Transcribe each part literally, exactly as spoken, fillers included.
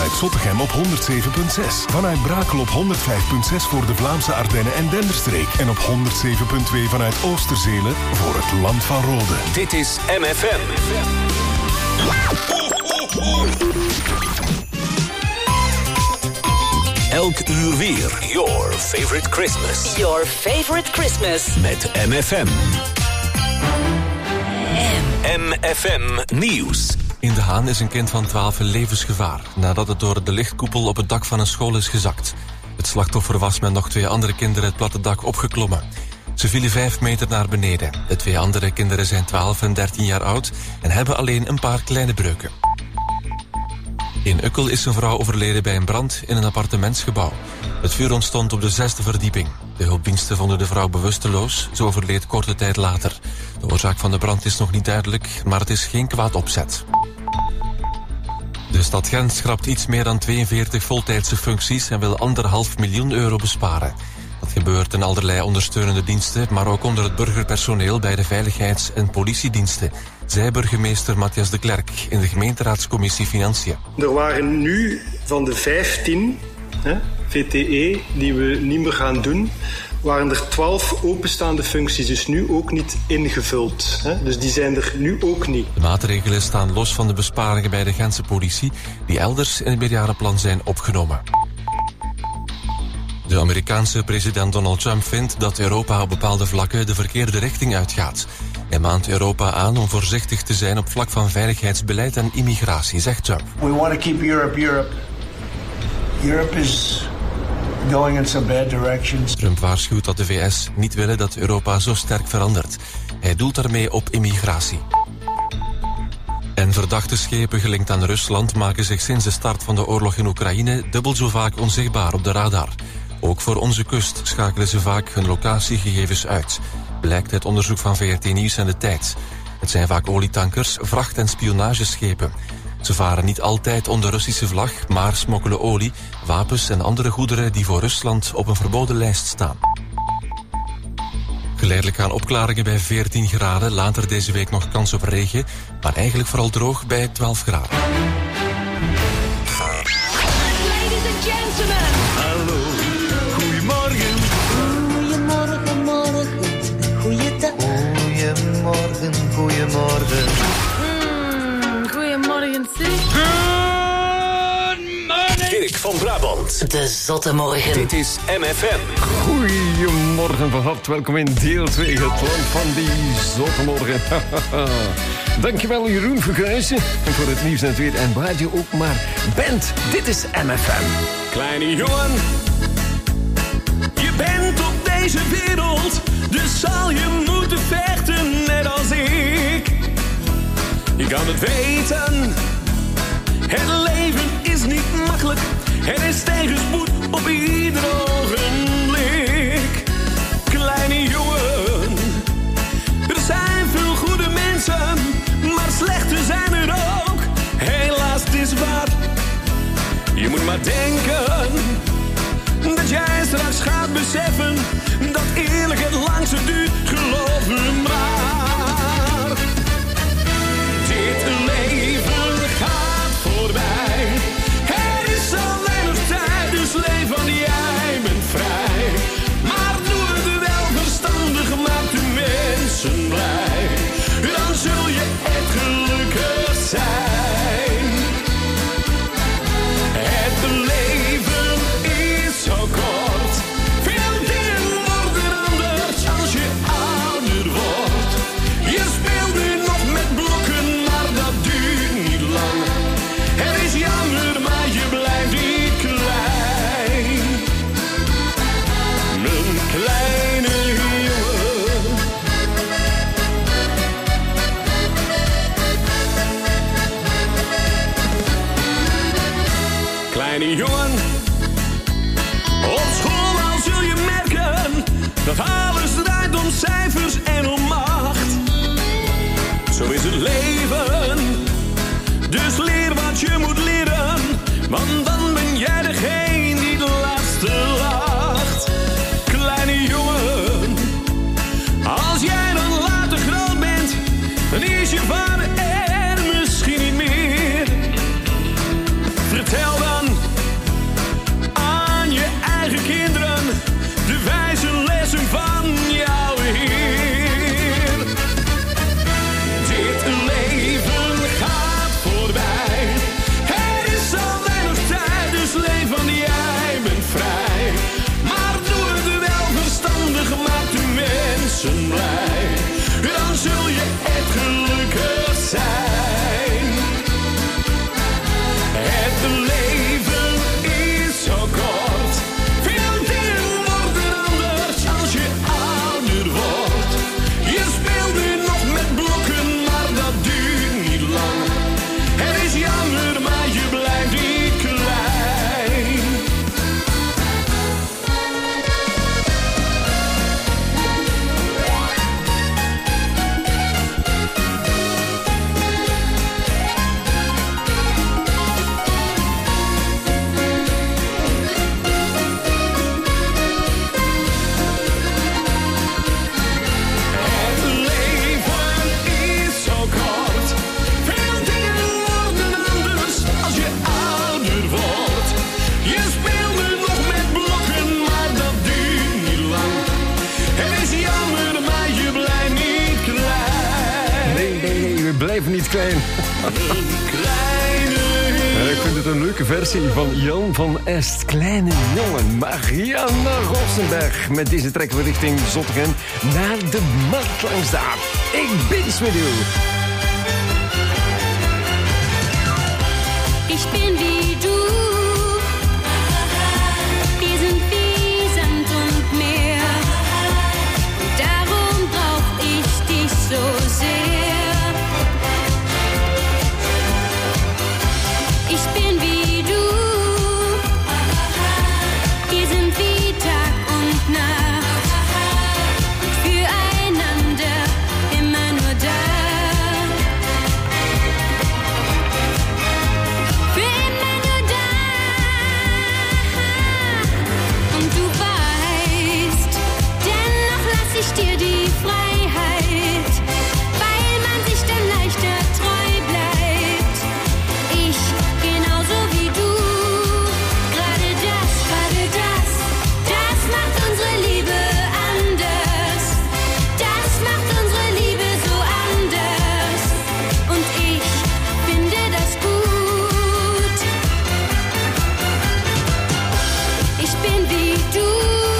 vanuit Zottegem op honderd zeven komma zes. Vanuit Brakel op honderd vijf komma zes voor de Vlaamse Ardennen en Denderstreek. En op honderd zeven komma twee vanuit Oosterzelen voor het Land van Rode. Dit is M F M. Elk uur weer. Your favorite Christmas. Your favorite Christmas. Met M F M. M F M Nieuws. In De Haan is een kind van twaalf in levensgevaar nadat het door de lichtkoepel op het dak van een school is gezakt. Het slachtoffer was met nog twee andere kinderen het platte dak opgeklommen. Ze vielen vijf meter naar beneden. De twee andere kinderen zijn twaalf en dertien jaar oud en hebben alleen een paar kleine breuken. In Ukkel is een vrouw overleden bij een brand in een appartementsgebouw. Het vuur ontstond op de zesde verdieping. De hulpdiensten vonden de vrouw bewusteloos. Ze overleed korte tijd later. De oorzaak van de brand is nog niet duidelijk, maar het is geen kwaad opzet. De stad Gent schrapt iets meer dan tweeënveertig voltijdse functies en wil anderhalf miljoen euro besparen. Dat gebeurt in allerlei ondersteunende diensten, maar ook onder het burgerpersoneel bij de veiligheids- en politiediensten, zei burgemeester Matthias de Klerk in de gemeenteraadscommissie Financiën. Er waren nu van de vijftien hè, V T E die we niet meer gaan doen, waren er twaalf openstaande functies, dus nu ook niet ingevuld. Hè? Dus die zijn er nu ook niet. De maatregelen staan los van de besparingen bij de Gentse politie, die elders in het meerjarenplan zijn opgenomen. De Amerikaanse president Donald Trump vindt dat Europa op bepaalde vlakken de verkeerde richting uitgaat. Hij maant Europa aan om voorzichtig te zijn op vlak van veiligheidsbeleid en immigratie, zegt Trump. We want to keep Europe Europe. Europe is going in some bad directions. Trump waarschuwt dat de V S niet willen dat Europa zo sterk verandert. Hij doelt daarmee op immigratie. En verdachte schepen gelinkt aan Rusland maken zich sinds de start van de oorlog in Oekraïne dubbel zo vaak onzichtbaar op de radar. Ook voor onze kust schakelen ze vaak hun locatiegegevens uit, blijkt uit onderzoek van V R T Nieuws en De Tijd. Het zijn vaak olietankers, vracht- en spionageschepen. Ze varen niet altijd onder Russische vlag, maar smokkelen olie, wapens en andere goederen die voor Rusland op een verboden lijst staan. Geleidelijk gaan opklaringen bij veertien graden, later deze week nog kans op regen, maar eigenlijk vooral droog bij twaalf graden. Ladies and gentlemen. Hallo, goedemorgen. Goedemorgen, morgen, goeiedag. Goedemorgen, goedemorgen. Mm, goedemorgen, zeg. Dirk van Brabant. De zotte morgen. Dit is M F M. Goedemorgen, van harte welkom in deel twee, het land van die zotte morgen. Dankjewel Jeroen Verkruijsen en voor het nieuws en het weer en waar je ook maar bent. Dit is M F M. Kleine jongen, je bent op deze wereld, dus zal je moeten vechten net als ik. Je kan het weten, het leven is niet makkelijk, er is tegenspoed op ieder ogenblik. Kleine jongen, er zijn veel goede mensen, maar slechte zijn er ook. Helaas, het is waar. Je moet maar denken dat jij straks gaat beseffen dat eerlijk het langste duurt, geloof me maar. Dit leven gaat voorbij. Er is alleen nog tijd, dus leef want jij bent vrij. Maar doe het wel verstandig, maak de mensen blij. Dan zul je echt gelukkig zijn. Het leven is zo kort. Veel dingen worden anders als je ouder wordt. Je speelt nu nog met blokken, maar dat duurt niet lang. Het is jammer, maar je blijft niet klein. Mijn kleine jongen. Kleine jongen, op school al zul je merken dat alles draait om cijfers en om macht. Zo is het leven, dus leer wat je moet leren, want dan ben jij degene die de laatste lacht. Kleine jongen, als jij dan later groot bent, dan is je vader er misschien niet meer. Vertel dan zijn. Ja, ik vind het een leuke versie van Jan van Est. Kleine jongen, Marianne Rossenberg. Met deze trekken we richting Zottegem naar de markt langs de Aap. Ik bin's met u. Ich bin wie du, wir sind wie Sand und Meer, und darum brauch ich dich so sehr. Ich bin wie du, wir sind wie Tag und Nacht, und füreinander immer nur da. Ich dir die Freiheit, weil man sich dann leichter treu bleibt. Ich genauso wie du, gerade das, gerade das, das macht unsere Liebe anders. Das macht unsere Liebe so anders. Und ich finde das gut. Ich bin wie du.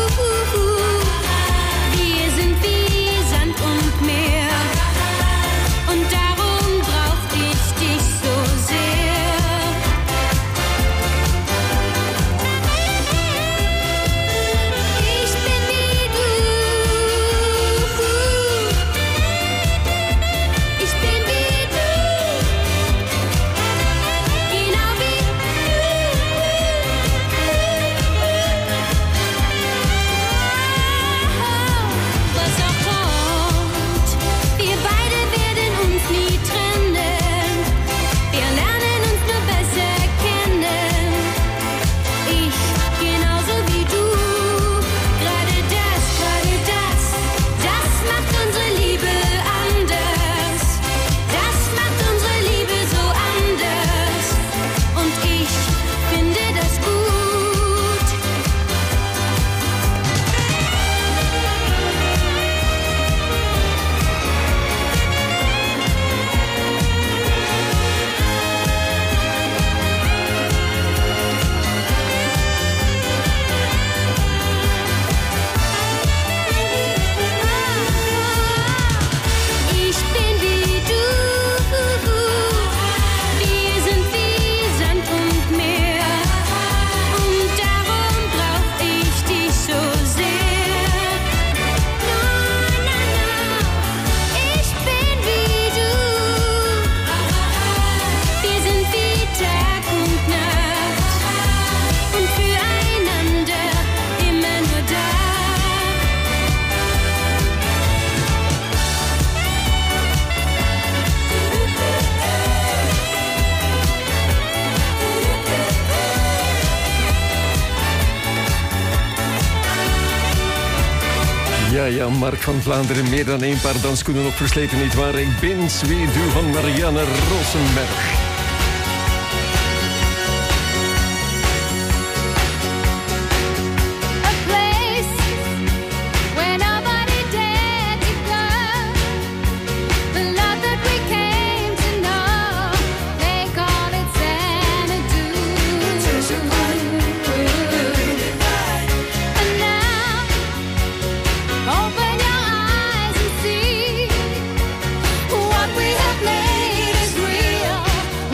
Ja, ja, Mark van Vlaanderen, meer dan één paar dansschoenen op versleten, nietwaar? Ik bin's wie du van Marianne Rosenberg. What we have made is real.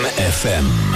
F M.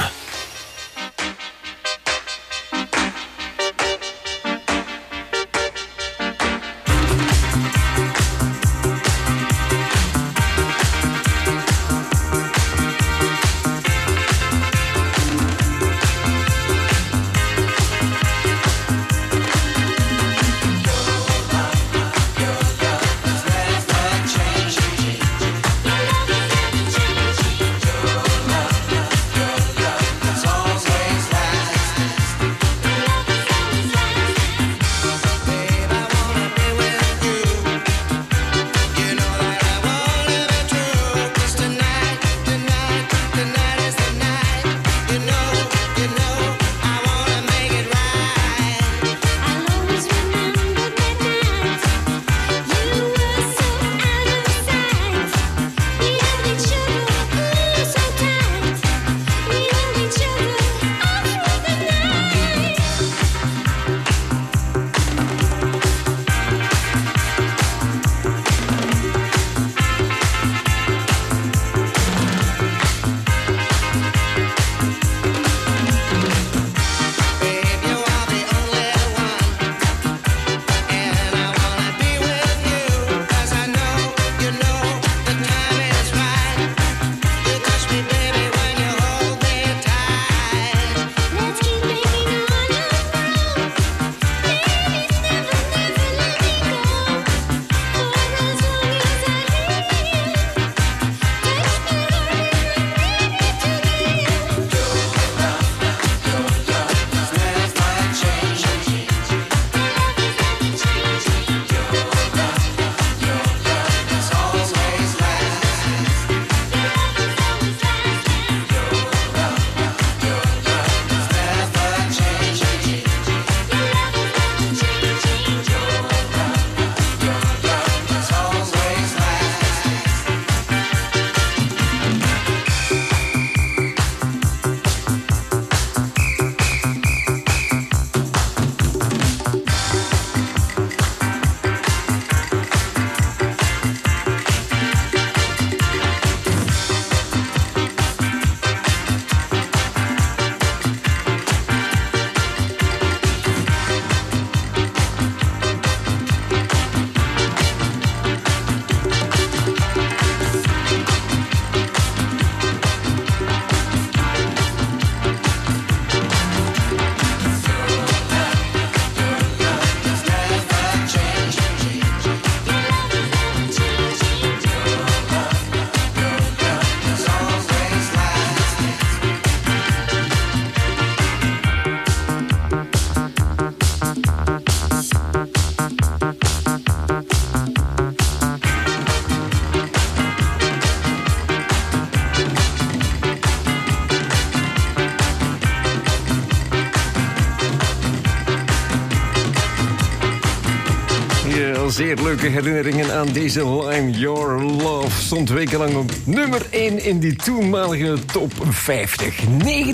Zeer leuke herinneringen aan deze line. Your Love stond wekenlang op nummer één in die toenmalige top vijftig.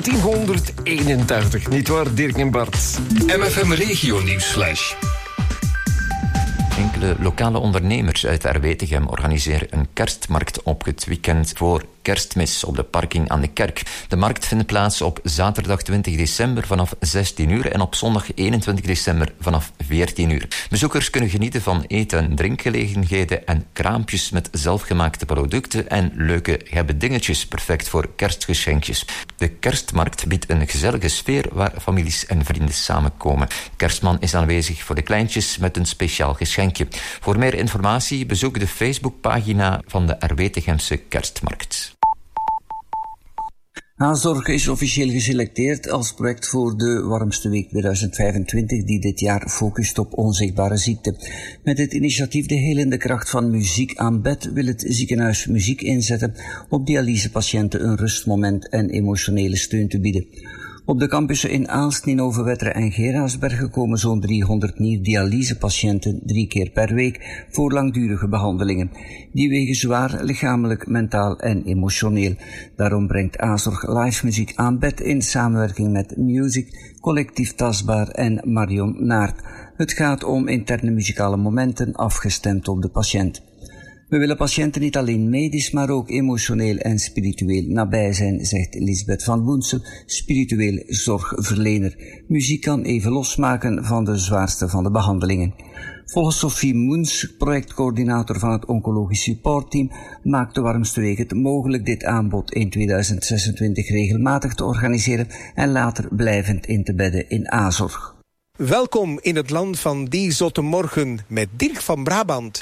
negentienhonderdeenentachtig, nietwaar Dirk en Bart? M F M Regio Nieuwsflash. Enkele lokale ondernemers uit Arwetegem organiseren een kerstmarkt op het weekend voor Kerstmis op de parking aan de kerk. De markt vindt plaats op zaterdag twintig december vanaf zestien uur en op zondag eenentwintig december vanaf veertien uur. Bezoekers kunnen genieten van eten- en drinkgelegenheden en kraampjes met zelfgemaakte producten en leuke gebbedingetjes, perfect voor kerstgeschenkjes. De kerstmarkt biedt een gezellige sfeer waar families en vrienden samenkomen. Kerstman is aanwezig voor de kleintjes met een speciaal geschenkje. Voor meer informatie bezoek de Facebookpagina van de Arwetegemse Kerstmarkt. Azorg is officieel geselecteerd als project voor de warmste week tweeduizend vijfentwintig, die dit jaar focust op onzichtbare ziekte. Met het initiatief De Helende Kracht van Muziek aan Bed wil het ziekenhuis muziek inzetten op dialysepatiënten een rustmoment en emotionele steun te bieden. Op de campussen in Aalst, Ninove-Wetteren en Geraasbergen komen zo'n driehonderd nierdialysepatiënten drie keer per week voor langdurige behandelingen. Die wegen zwaar lichamelijk, mentaal en emotioneel. Daarom brengt Azorg live muziek aan bed in samenwerking met Music, Collectief Tastbaar en Marion Naert. Het gaat om interne muzikale momenten afgestemd op de patiënt. We willen patiënten niet alleen medisch, maar ook emotioneel en spiritueel nabij zijn, zegt Lisbeth van Woensel, spiritueel zorgverlener. Muziek kan even losmaken van de zwaarste van de behandelingen. Volgens Sophie Moens, projectcoördinator van het Oncologisch Supportteam, maakt de Warmste Week het mogelijk dit aanbod in tweeduizend zesentwintig regelmatig te organiseren en later blijvend in te bedden in A-zorg. Welkom in het land van die zotte morgen met Dirk van Brabant.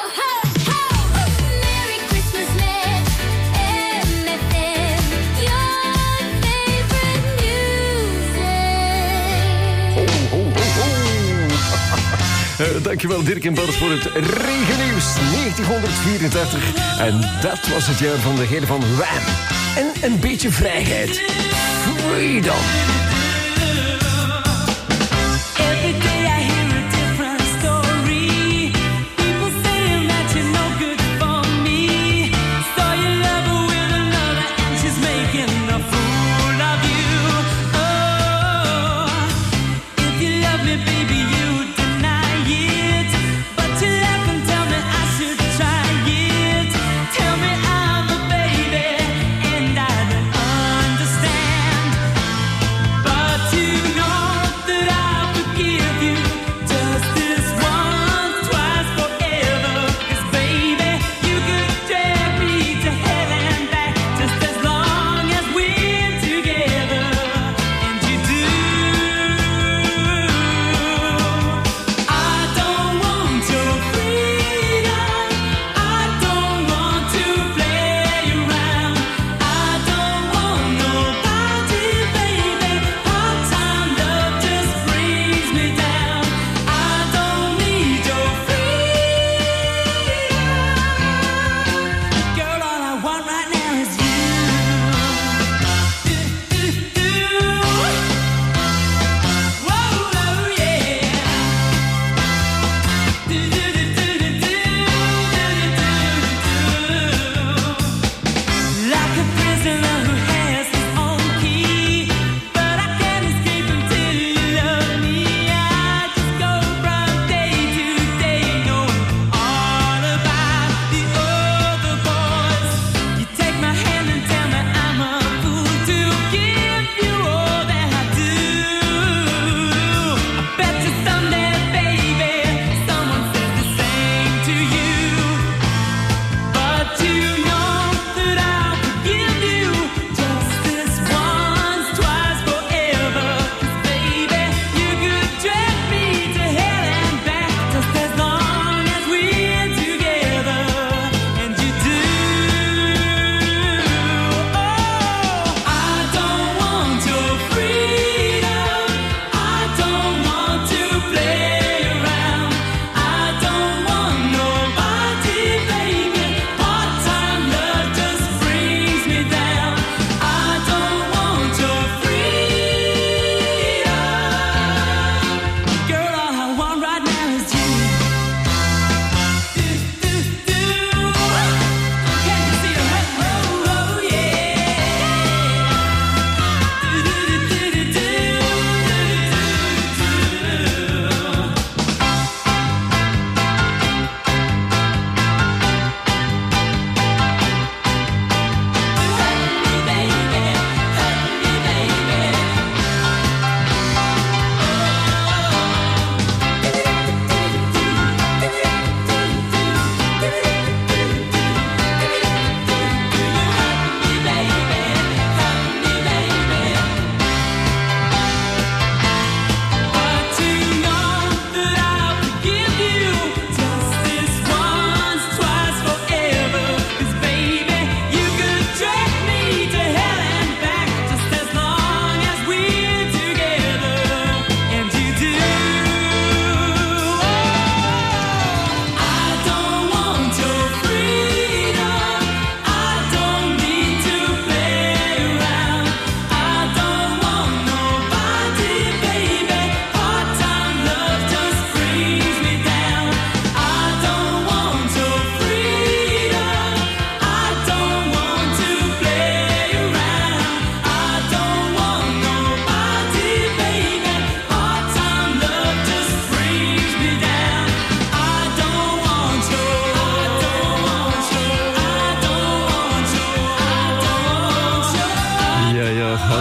Uh, dankjewel Dirk en Bart voor het regennieuws negentienhonderdvierendertig. En dat was het jaar van de heren van Wham. En een beetje vrijheid. Freedom. Every day I hear a different story. People saying that you're no good for me. Saw you love her with another and she's making a fool of you. Oh, if you love me, baby, you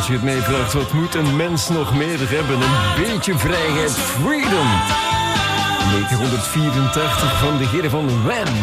als je het mij vraagt, wat moet een mens nog meer hebben? Een beetje vrijheid, freedom. negentien vierentachtig van de heren van Wham.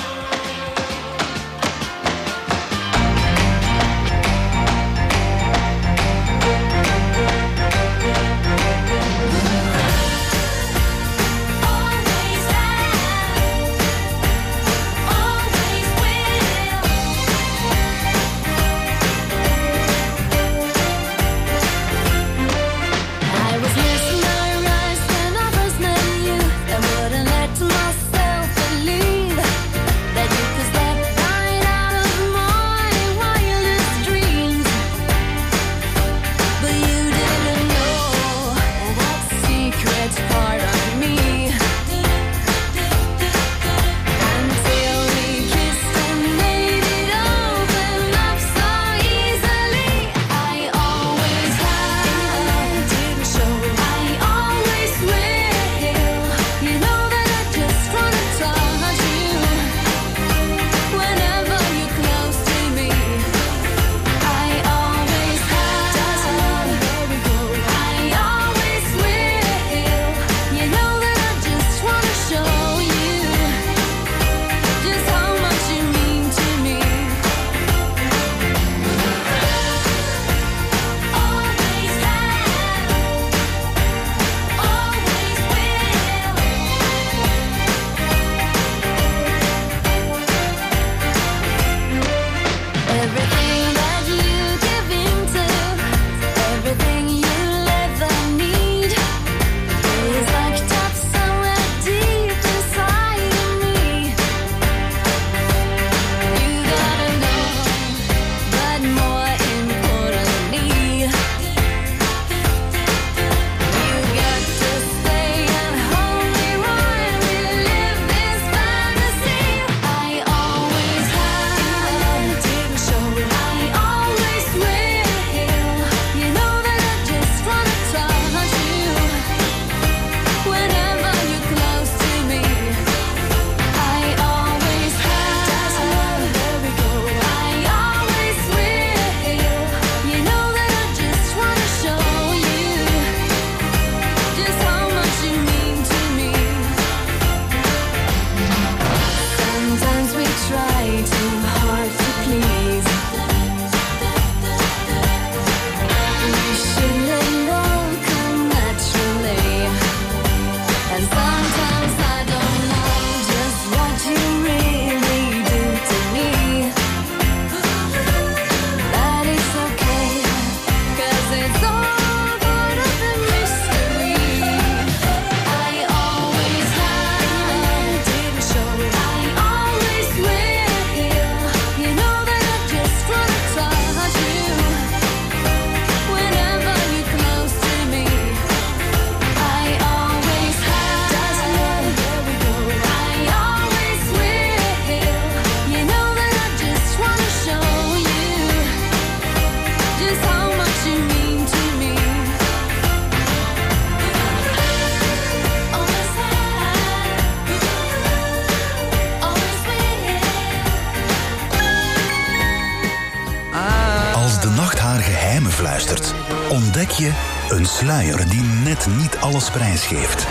Ontdek je een sluier die net niet alles prijsgeeft.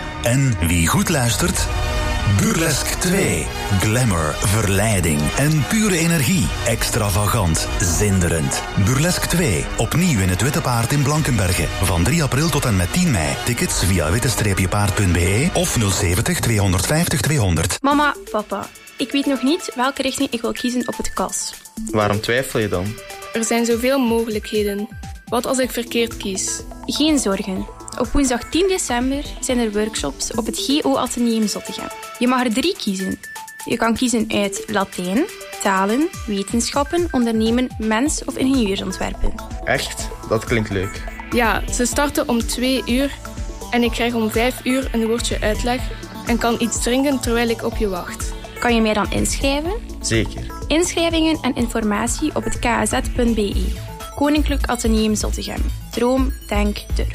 En wie goed luistert? Burlesque twee. Glamour, verleiding en pure energie. Extravagant, zinderend. Burlesque twee. Opnieuw in het Witte Paard in Blankenberge. Van drie april tot en met tien mei. Tickets via witte paard punt b e of nul zeventig tweehonderdvijftig tweehonderd. Mama, papa, ik weet nog niet welke richting ik wil kiezen op het K A S. Waarom twijfel je dan? Er zijn zoveel mogelijkheden. Wat als ik verkeerd kies? Geen zorgen. Op woensdag tien december zijn er workshops op het G O Atheneum Zottegem. Je mag er drie kiezen. Je kan kiezen uit Latijn, talen, wetenschappen, ondernemen, mens- of ingenieursontwerpen. Echt? Dat klinkt leuk. Ja, ze starten om twee uur en ik krijg om vijf uur een woordje uitleg en kan iets drinken terwijl ik op je wacht. Kan je mij dan inschrijven? Zeker. Inschrijvingen en informatie op het k a z punt b e. Koninklijk Atheneum Zottegem. Droom, denk, durf.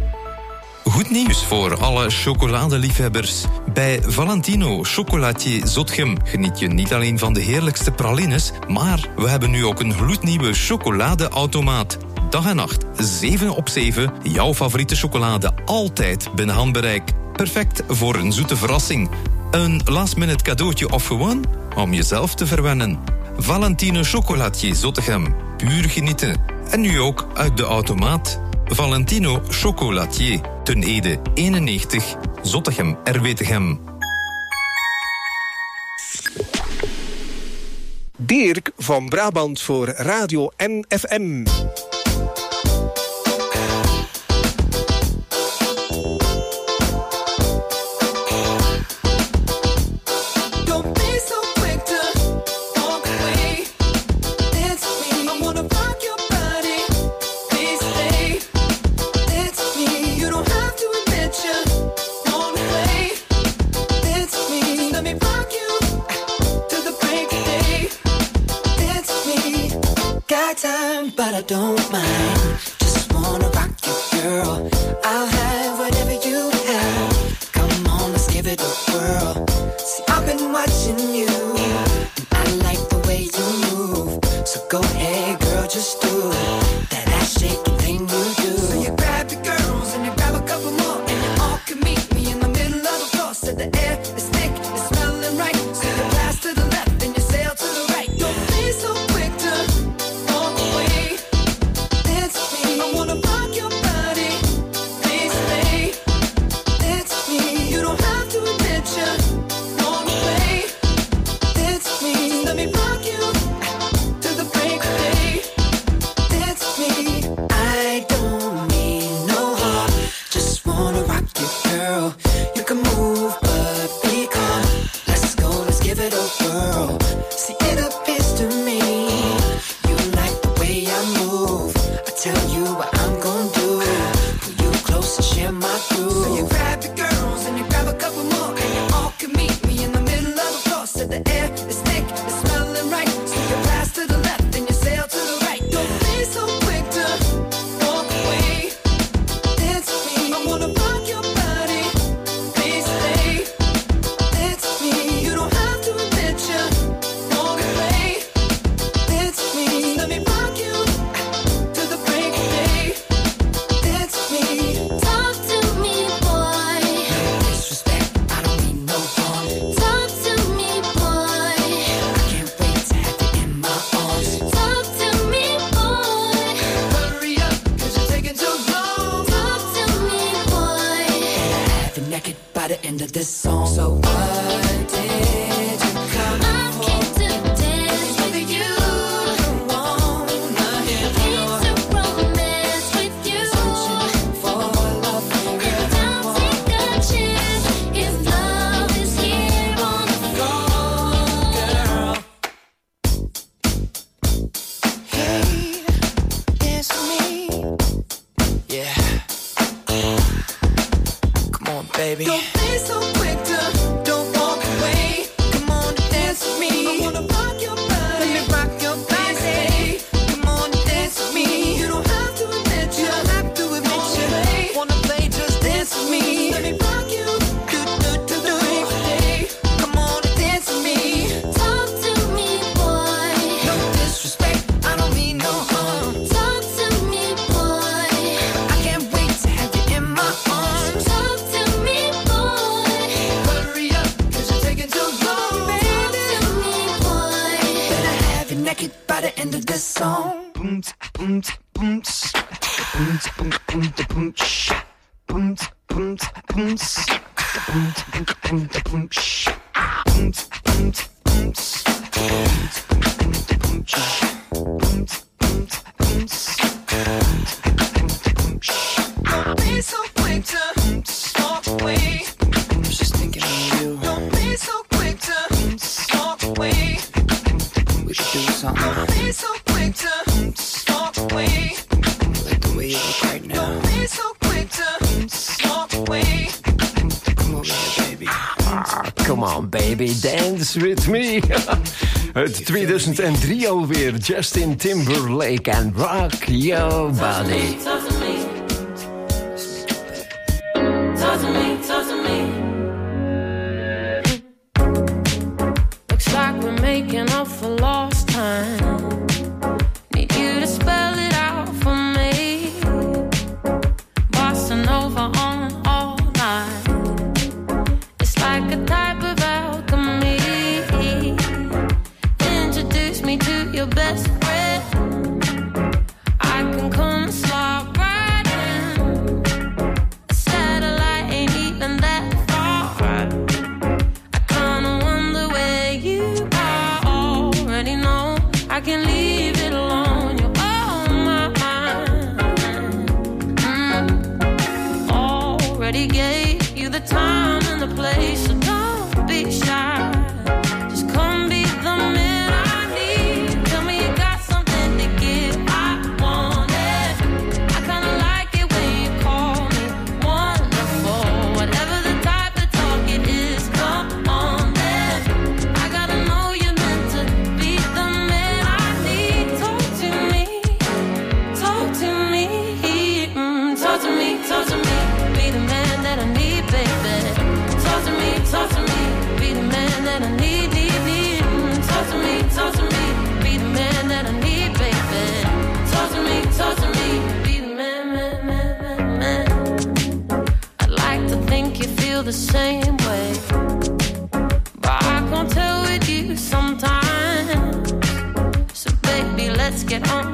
Goed nieuws voor alle chocoladeliefhebbers. Bij Valentino Chocolatier Zottegem geniet je niet alleen van de heerlijkste pralines, maar we hebben nu ook een gloednieuwe chocoladeautomaat. Dag en nacht, zeven op zeven, jouw favoriete chocolade altijd binnen handbereik. Perfect voor een zoete verrassing. Een last-minute cadeautje of gewoon om jezelf te verwennen. Valentino Chocolatier Zottegem, puur genieten. En nu ook uit de automaat. Valentino Chocolatier, Ten Ede eenennegentig, Zottegem, Erwetegem. Dirk van Brabant voor Radio N F M. But I don't mind. Just wanna rock you, girl. I'll have whatever you have. Come on, let's give it a whirl. See, I've been watching you, and I like the way you move. So go ahead, girl, just do that ass shaking thing you do. So you grab your girls and you grab a couple more, and you all can meet me in the middle of the floor. So the air is thick, it's smelling right. So you pass to the left and you sail to the right. Don't be so quick to walk away. With me. Uit tweeduizend drie alweer. Justin Timberlake en Rock Your Body. Talk to me. Talk to me. Talk to me. Looks like we're making up for lost time. Need you to spell it out for me.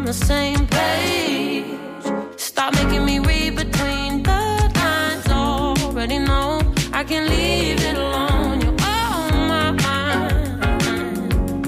on the same page. Stop making me read between the lines. Already know I can leave it alone. You're on my mind.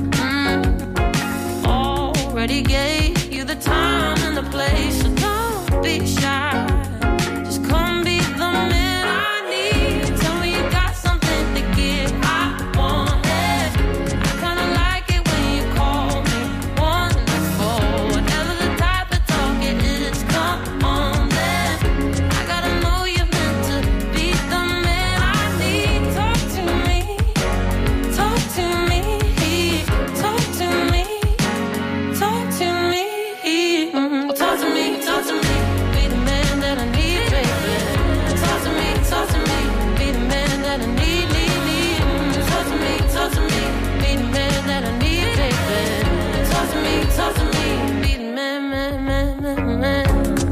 Mm. Already gave you the time and the place, so don't be shy. Just come be the man I need. Tell me you got something to give. I want it. I kinda like it when you call me wonderful. Whatever the type of talk it is, come on then. I gotta know you're meant to be the man I need. Talk to me, talk to me, talk to me, talk to me, mm, talk to me, talk to me. Be the man that I need, baby. Talk to me, talk to me. Be the man that I need, need, need. Mm, talk to me, talk to me. Be the man that I need, baby. Talk to me, talk to me. Be the man, man, man, man, man.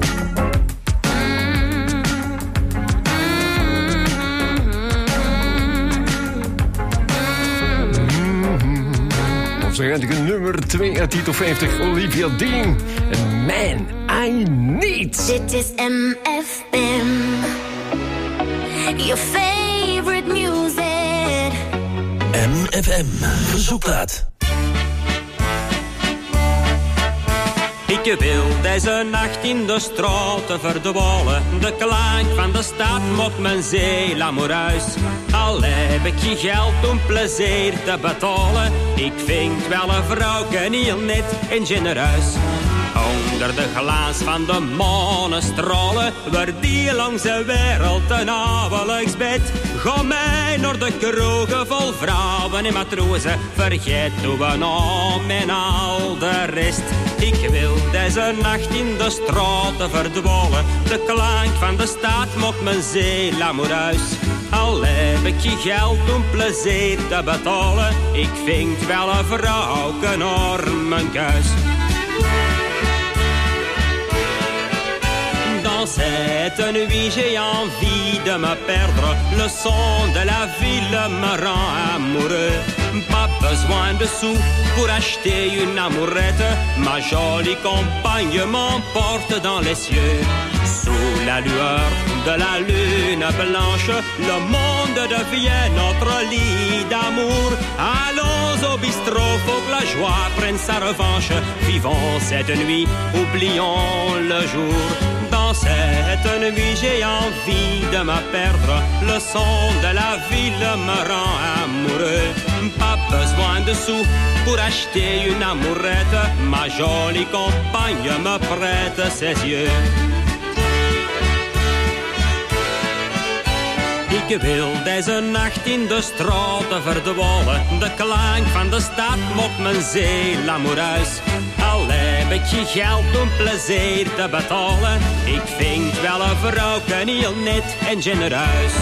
Op zijn eindige nummer twee uit Tito vijftig, Olivia Dean. En Man, I Need. Dit is M F M. Your favorite music. M F M, verzoekplaat. Ik wil deze nacht in de straten verdwalen. De klank van de stad maakt mijn ziel amoureus. Al heb ik geen geld om plezier te betalen. Ik vind wel een vrouwke heel net en genereus. Onder de glans van de manestralen wordt die langs de wereld een avondsbed. Ga mij naar de kroegen vol vrouwen en matrozen. Vergeet uw naam en al de rest. Ik wil deze nacht in de straten verdwalen. De klank van de stad maakt mijn ziel amoureus. Al heb ik geen geld om plezier te betalen. Ik vind wel een vrouwke naar mijn keus. Dans cette nuit j'ai envie de me perdre. Le son de la ville me rend amoureux. Pas besoin de sous pour acheter une amourette. Ma jolie compagne m'emporte dans les cieux. Sous la lueur de la lune blanche, le monde devient notre lit d'amour. Allons au bistrot, faut que la joie prenne sa revanche. Vivons cette nuit, oublions le jour. Dans cette nuit j'ai envie de me perdre. Le son de la ville me rend amoureux. Pas besoin de sous pour acheter une amourette. Ma jolie compagne me prête ses yeux. Ik wil deze nacht in de straten verdwalen. De klank van de stad maakt mijn ziel amoureus. Al heb ik geen geld om plezier te betalen. Ik vind wel een vrouwke heel net en genereus.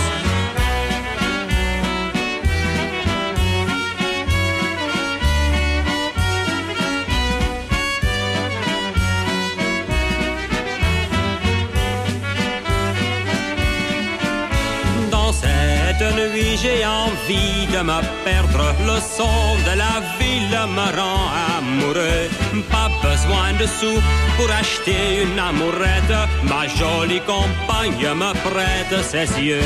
Cette nuit j'ai envie de me perdre. Le son de la ville me rend amoureux. Pas besoin de sous pour acheter une amourette. Ma jolie compagne me prête ses yeux.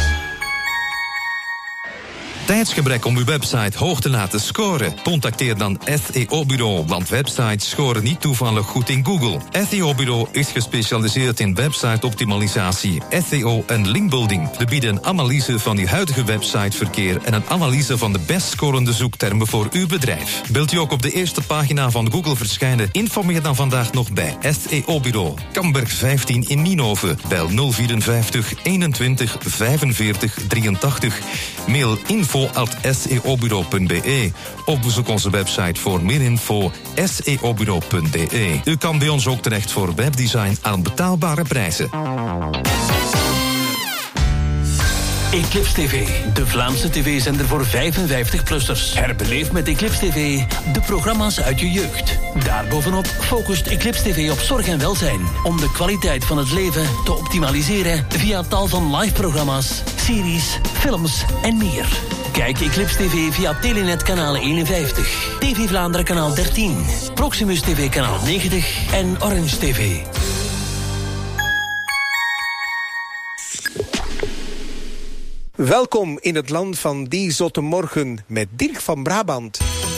Tijdsgebrek om uw website hoog te laten scoren? Contacteer dan S E O-bureau, want websites scoren niet toevallig goed in Google. S E O-bureau is gespecialiseerd in website-optimalisatie, S E O en linkbuilding. We bieden een analyse van uw huidige websiteverkeer en een analyse van de best scorende zoektermen voor uw bedrijf. Wilt u ook op de eerste pagina van Google verschijnen? Informeer dan vandaag nog bij S E O-bureau. Kamberg vijftien in Nienhoven. Bel nul vierenvijftig eenentwintig vijfenveertig drieëntachtig. Mail info at s e o bureau punt b e of bezoek onze website voor meer info s e o bureau punt b e. U kan bij ons ook terecht voor webdesign aan betaalbare prijzen. Eclipse T V, de Vlaamse tv-zender voor vijfenvijftig-plussers. Herbeleef met Eclipse T V de programma's uit je jeugd. Daarbovenop focust Eclipse T V op zorg en welzijn, om de kwaliteit van het leven te optimaliseren via tal van live-programma's, series, films en meer. Kijk Eclipse T V via Telenet kanaal eenenvijftig, T V Vlaanderen kanaal dertien, Proximus T V kanaal negentig en Orange T V. Welkom in het land van die zotte morgen met Dirk van Brabant.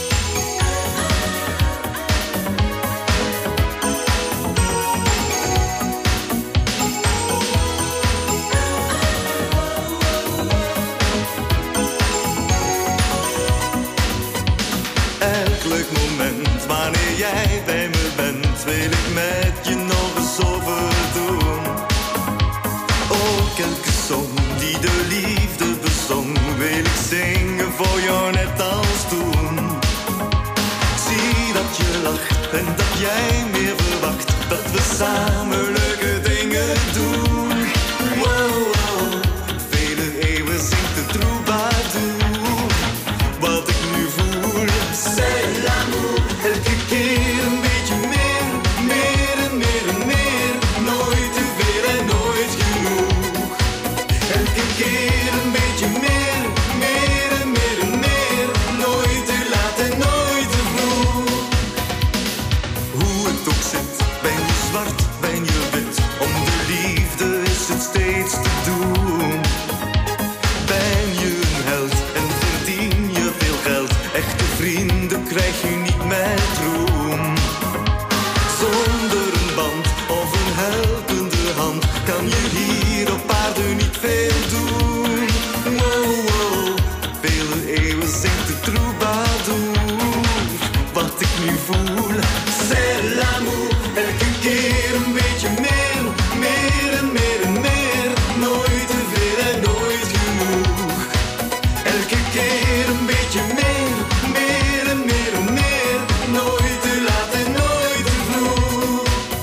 Elk leuk moment wanneer jij bij me bent, wil ik met je nog eens overdoen. Ook elke song die de liefde bezong, wil ik zingen voor jou net als toen. Ik zie dat je lacht en dat jij meer verwacht, dat we samen leuke dingen doen. Wow, wow, vele eeuwen zingt de troubadour. Wat ik nu voel, c'est l'amour. Elke keer een beetje meer, meer en meer en meer. Nooit te veel en nooit genoeg. Elke keer een beetje meer, meer en meer en meer. Nooit te laat en nooit te vroeg. Hoe het ook zit, ben je zwart, ben je wit. Om de liefde is het steeds te doen. Ben je een held en verdien je veel geld. Echte vrienden krijg je niet met roem. Zonder een band of een helpende hand kan je hier op aarde niet veel doen. Wow, wow, vele eeuwen zingt de troubadour. Wat ik nu voel, c'est l'amour. Elke keer een beetje meer, meer en meer en meer. Nooit te veel en nooit genoeg. Elke keer een beetje meer, meer en meer en meer. Nooit te laat en nooit te vroeg.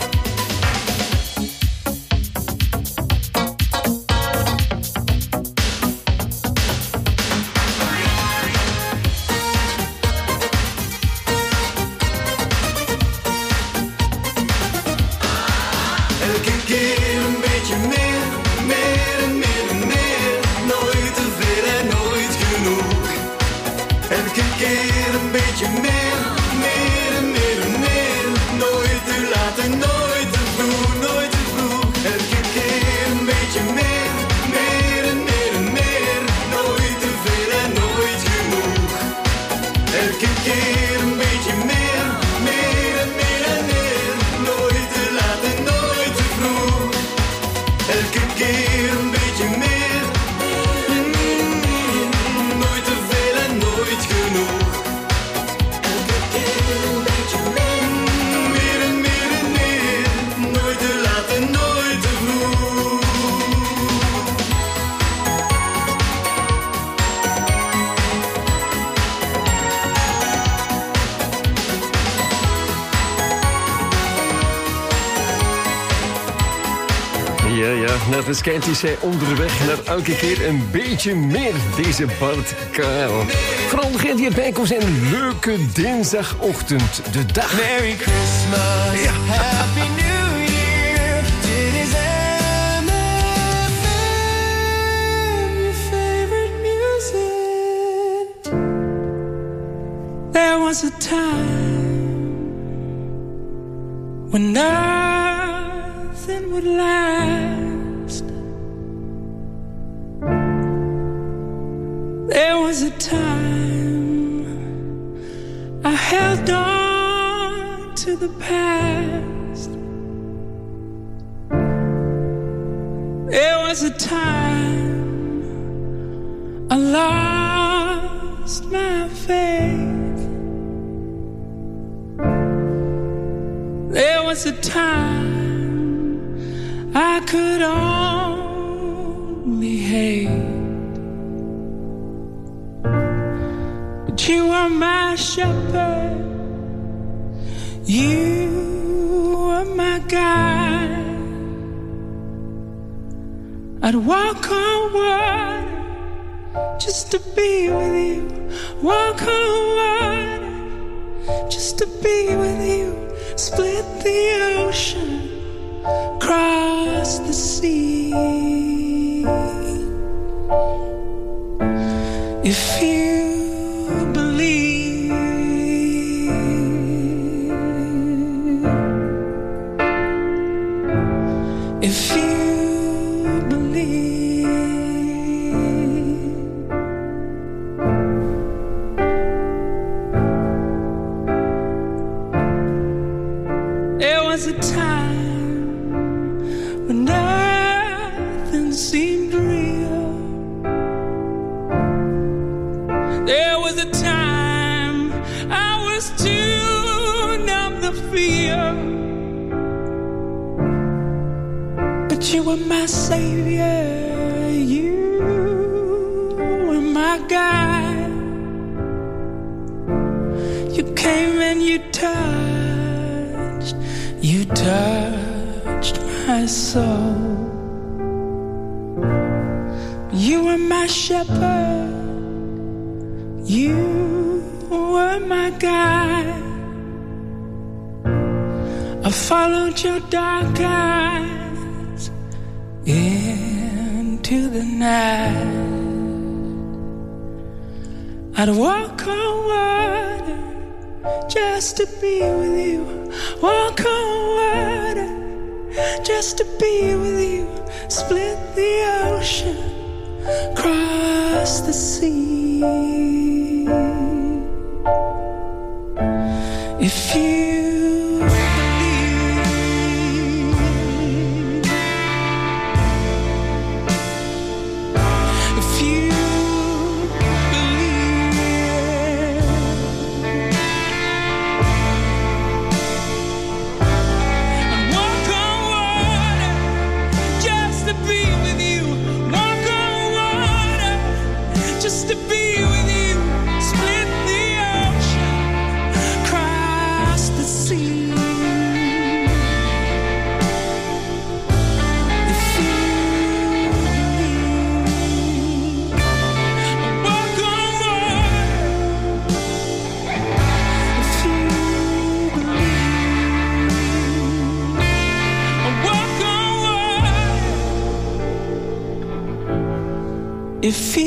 Elke keer een beetje meer, meer en meer en meer. Nooit te veel en nooit genoeg. Elke keer een beetje meer, meer en meer en meer. Nooit te laat en nooit te vroeg, nooit te vroeg. Elke keer een beetje meer, meer en meer en meer. Nooit te veel en nooit genoeg. Elke keer een beetje meer, meer en meer en meer. Nooit te laat en nooit te vroeg. Elke keer een beetje meer, mm, nooit te veel en nooit genoeg. Elke keer een beetje meer, mm, meer en meer en meer. Nooit te laat en nooit te vroeg. Ja, ja, net als Kent is hij onderweg naar elke keer een beetje meer, deze Bart Kuil. Vooral degene die erbij komt zijn een leuke dinsdagochtend, de dag. Merry Christmas, ja. Happy New Year. Dit is M F M, your favorite music. There was a time when nothing would last. There was a time I held on to the past. There was a time I lost my faith. There was a time I could only hate. But you are my shepherd, you are my guide. I'd walk on water just to be with you. Walk on water, just to be with you. Split the ocean, cross the sea. If you believe, if you was a time when nothing seemed real. There was a time I was too numb to feel. But you were my savior, you were my guide. You came and you touched, you touched my soul. You were my shepherd, you were my guide. I followed your dark eyes into the night. I'd walk on water just to be with you. Walk on water just to be with you. Split the ocean, cross the sea. If you just to be with you, split the ocean, cross the sea. If you believe, walk on water. If you believe, walk on water. If you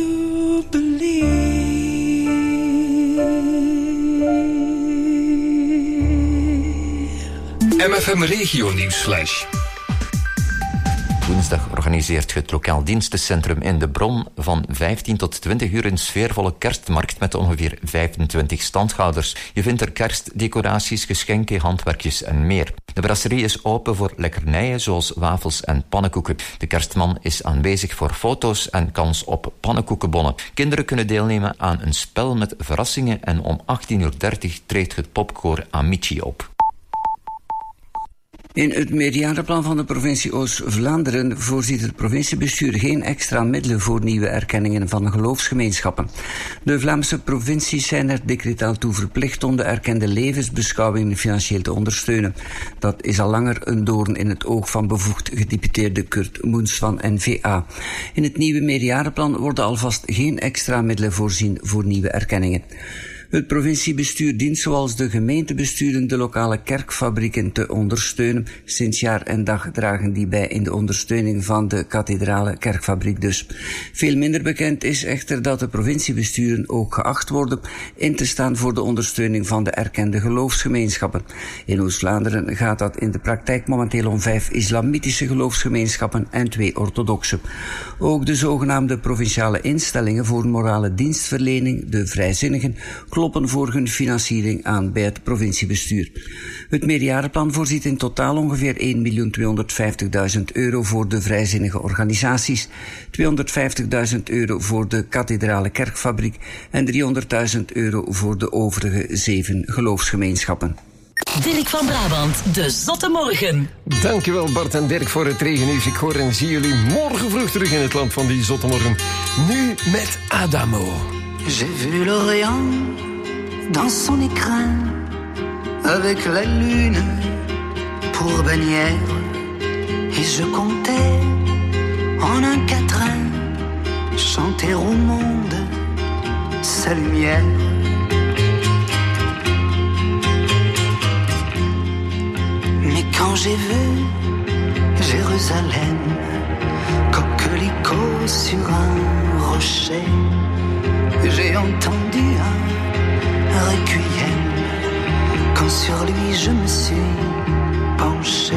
M F M Regio Nieuwsflash. Woensdag organiseert het lokaal dienstencentrum in De Bron van vijftien tot twintig uur een sfeervolle kerstmarkt met ongeveer vijfentwintig standhouders. Je vindt er kerstdecoraties, geschenken, handwerkjes en meer. De brasserie is open voor lekkernijen zoals wafels en pannenkoeken. De kerstman is aanwezig voor foto's en kans op pannenkoekenbonnen. Kinderen kunnen deelnemen aan een spel met verrassingen en om achttien uur dertig treedt het popkoor Amici op. In het meerjarenplan van de provincie Oost-Vlaanderen voorziet het provinciebestuur geen extra middelen voor nieuwe erkenningen van geloofsgemeenschappen. De Vlaamse provincies zijn er decretaal toe verplicht om de erkende levensbeschouwingen financieel te ondersteunen. Dat is al langer een doorn in het oog van bevoegd gedeputeerde Kurt Moens van N V A. In het nieuwe meerjarenplan worden alvast geen extra middelen voorzien voor nieuwe erkenningen. Het provinciebestuur dient zoals de gemeentebesturen de lokale kerkfabrieken te ondersteunen. Sinds jaar en dag dragen die bij in de ondersteuning van de kathedrale kerkfabriek dus. Veel minder bekend is echter dat de provinciebesturen ook geacht worden in te staan voor de ondersteuning van de erkende geloofsgemeenschappen. In Oost-Vlaanderen gaat dat in de praktijk momenteel om vijf islamitische geloofsgemeenschappen en twee orthodoxe. Ook de zogenaamde provinciale instellingen voor morale dienstverlening, de vrijzinnigen, kloppen voor hun financiering aan bij het provinciebestuur. Het meerjarenplan voorziet in totaal ongeveer één miljoen tweehonderdvijftigduizend euro voor de vrijzinnige organisaties, tweehonderdvijftigduizend euro voor de kathedrale kerkfabriek en driehonderdduizend euro voor de overige zeven geloofsgemeenschappen. Dirk van Brabant, de Zotte Morgen. Dankjewel Bart en Dirk voor het regennieuws. Ik hoor en zie jullie morgen vroeg terug in het land van die Zotte Morgen. Nu met Adamo. J'ai vu l'Orient dans son écrin, avec la lune pour bannière, et je comptais en un quatrain chanter au monde sa lumière. Mais quand j'ai vu Jérusalem, coquelicot sur un rocher, j'ai entendu un requiem, quand sur lui je me suis penché.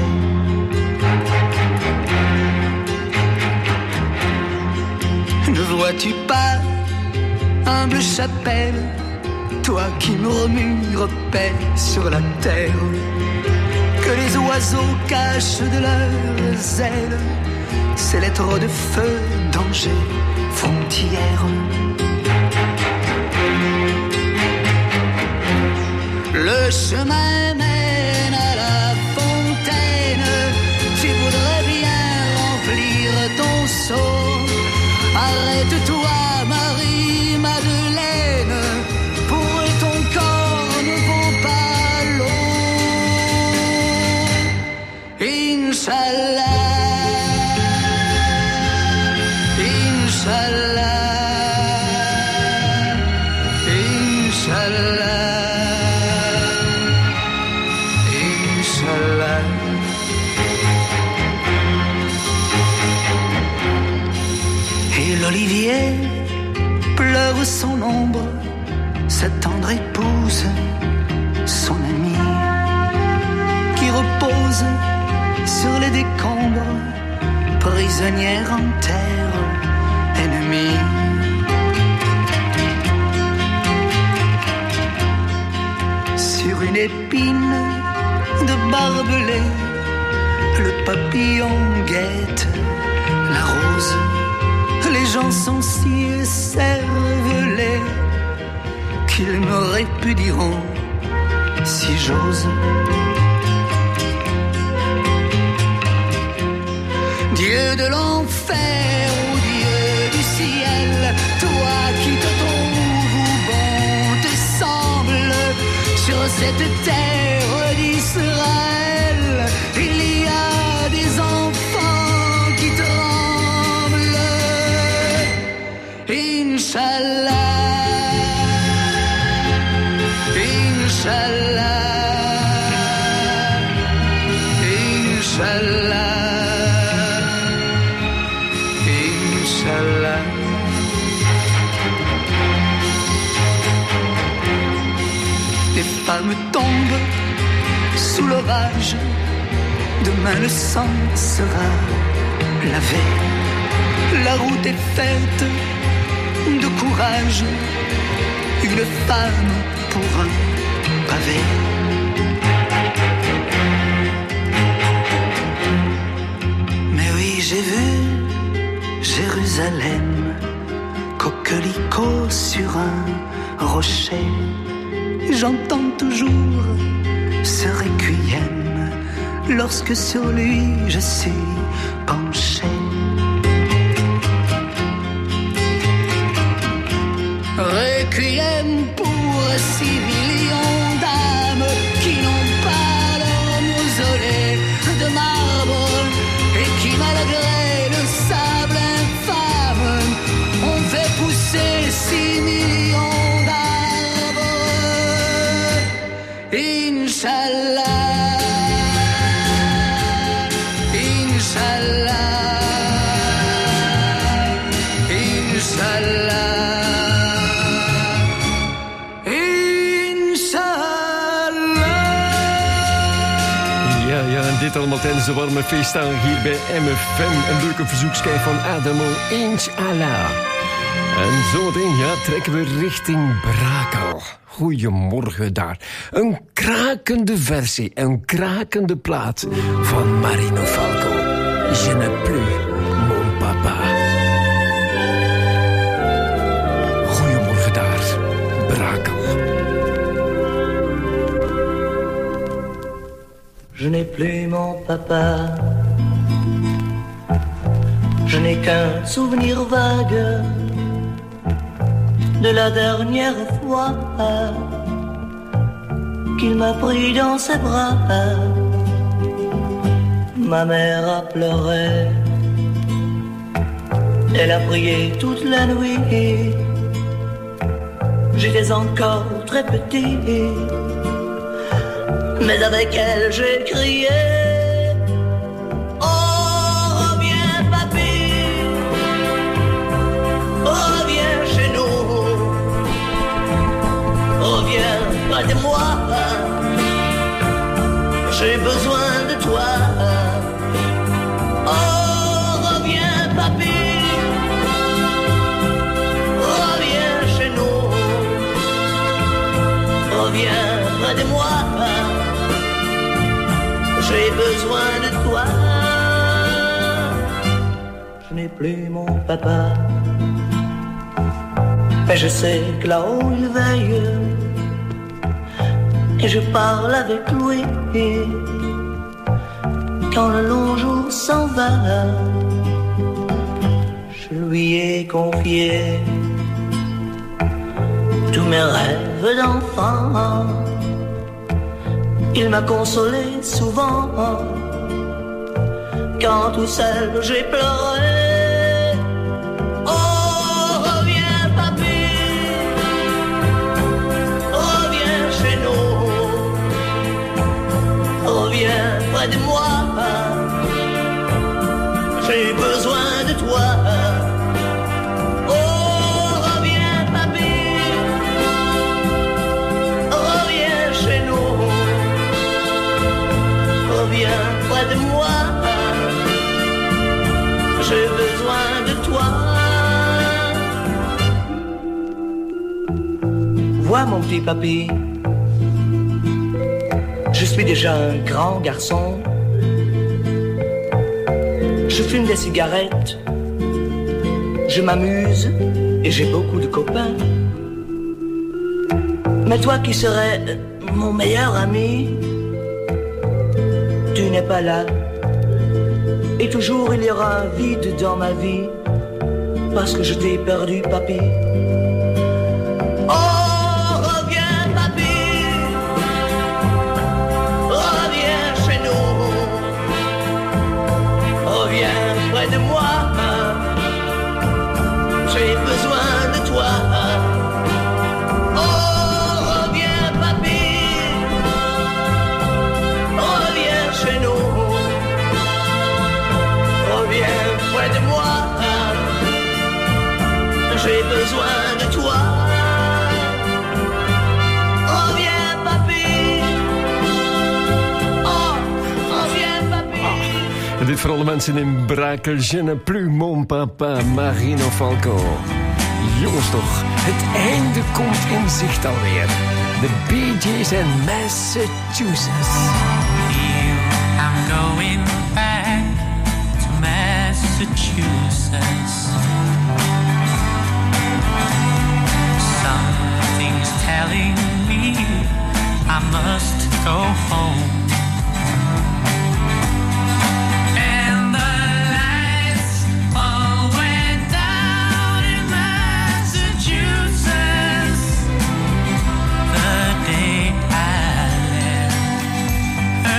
Ne vois-tu pas, humble chapelle, toi qui murmures paix sur la terre, que les oiseaux cachent de leurs ailes ces lettres de feu, danger, frontière. Le chemin mène à la fontaine, tu voudrais bien remplir ton seau. Arrête-toi, Marie-Madeleine, pour ton corps ne vaut pas l'eau. Inch'Allah, Inch'Allah, Inch'Allah. L'olivier pleure son ombre, sa tendre épouse, son amie, qui repose sur les décombres, prisonnière en terre ennemie. Sur une épine de barbelé, le papillon guette la rose. Les gens sont si écervelés qu'ils me répudieront si j'ose. Dieu de l'enfer ou Dieu du ciel, toi qui te trouves bon te semble, sur cette terre d'Israël, il y a des enfants qui tremblent. Inch'Allah, Inch'Allah, Inch'Allah, Inch'Allah. Les femmes tombent sous l'orage, demain le sang sera lavé. La route est faite de courage, une femme pour un pavé. Mais oui, j'ai vu Jérusalem, coquelicot sur un rocher. J'entends toujours ce requiem lorsque sur lui je suis penché. Requiem pour six millions d'âmes qui n'ont pas leur mausolée de marbre et qui, malgré le sable infâme, ont fait pousser six millions d'arbres. Inch'Allah, Inch'Allah, Inch'Allah. Dit allemaal tijdens de warme feestdagen hier bij M F M. Een leuke verzoekschijf van Adamo, Inch'Allah. En zometeen, ja, trekken we richting Brakel. Goedemorgen daar. Een krakende versie, een krakende plaat van Marino Falco. Je ne plus mon papa. Goedemorgen daar, Brakel. Je n'ai plus mon papa, je n'ai qu'un souvenir vague de la dernière fois qu'il m'a pris dans ses bras. Ma mère a pleuré Elle a prié toute la nuit. J'étais encore très petit, mais avec elle j'ai crié. Oh, reviens papy, reviens chez nous, reviens près de moi, j'ai besoin de toi. Oh, reviens papy, reviens chez nous, reviens près de moi, j'ai besoin de toi. Je n'ai plus mon papa, mais je sais que là-haut il veille, et je parle avec lui quand le long jour s'en va. Je lui ai confié tous mes rêves d'enfant. Il m'a consolé souvent quand tout seul j'ai pleuré. Oh, reviens papy, reviens chez nous, reviens près de moi, j'ai besoin de toi. Oh, reviens papy, reviens chez nous, reviens près de moi, j'ai besoin de toi. Vois mon petit papy, je suis déjà un grand garçon. Je fume des cigarettes, je m'amuse et j'ai beaucoup de copains. Mais toi qui serais mon meilleur ami, tu n'es pas là. Et toujours il y aura un vide dans ma vie, parce que je t'ai perdu, papy. Oh, reviens, papy, reviens chez nous, reviens près de moi, j'ai besoin de toi. Oh, reviens, papy, reviens chez nous, reviens près de moi, j'ai besoin de toi. Reviens papy, oh, reviens papy. En dit voor alle mensen in Brakel, je ne plus mon papa, Marino Falco. Jongens toch, het einde komt in zicht alweer. De Bee Gees en Massachusetts. I'm going back to Massachusetts. Something's telling me I must go home. And the lights all went down in Massachusetts the day I left.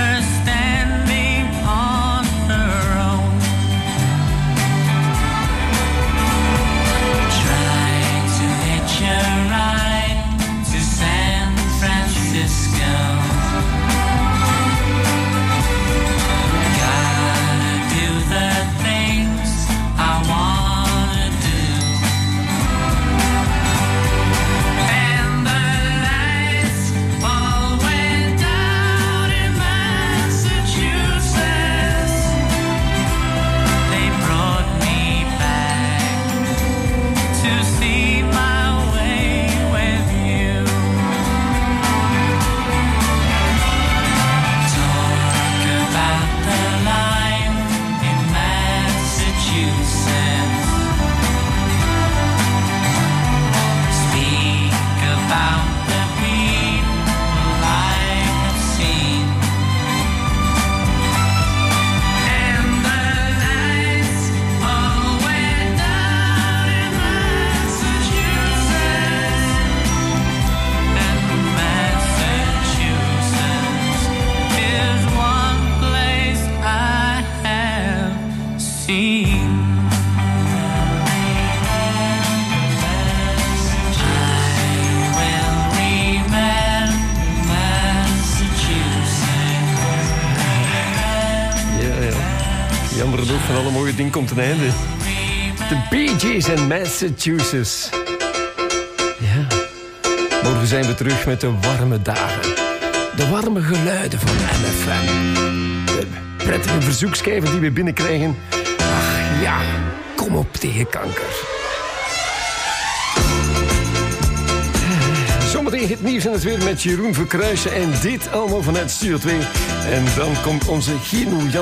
jammer genoeg, van alle mooie dingen komt een einde. De Bee Gees en Massachusetts. Ja. Morgen zijn we terug met de warme dagen. De warme geluiden van M F M. De prettige verzoekschijven die we binnenkrijgen. Ach ja, kom op tegen kanker. Zometeen het nieuws en het weer met Jeroen Verkruijsen. En dit allemaal vanuit Studio twee. En dan komt onze Gino Jan.